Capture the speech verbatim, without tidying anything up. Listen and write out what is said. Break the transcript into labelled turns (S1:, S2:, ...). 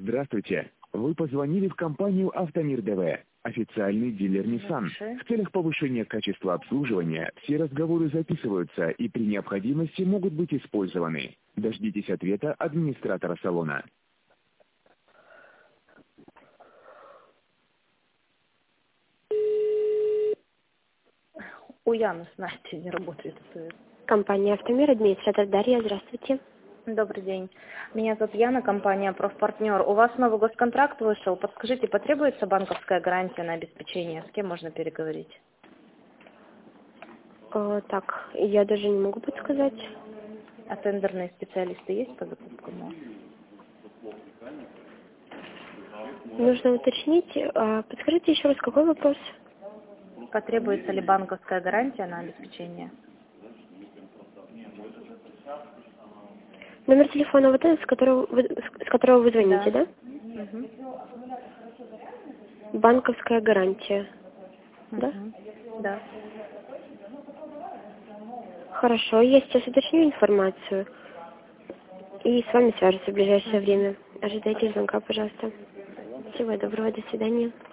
S1: Здравствуйте. Вы позвонили в компанию «Автомир ДВ», официальный дилер Nissan. В целях повышения качества обслуживания все разговоры записываются и при необходимости могут быть использованы. Дождитесь ответа администратора салона.
S2: У Яны с Настей не работает.
S3: Компания «Автомир», администратор Дарья, здравствуйте.
S2: Добрый день. Меня зовут Яна, компания «Профпартнер». У вас новый госконтракт вышел. Подскажите, потребуется банковская гарантия на обеспечение? С кем можно переговорить?
S3: Э, так, я даже не могу подсказать.
S2: А тендерные специалисты есть по закупкам?
S3: Нужно уточнить. А, подскажите еще раз, какой вопрос?
S2: Потребуется ли банковская гарантия на обеспечение?
S3: Номер телефона вот этот, с которого вы, с которого вы звоните, да?
S2: да? Угу.
S3: Банковская гарантия,
S2: Угу.
S3: да?
S2: Да.
S3: Хорошо, я сейчас уточню информацию и с вами свяжутся в ближайшее время. Ожидайте звонка, пожалуйста. Всего доброго, до свидания.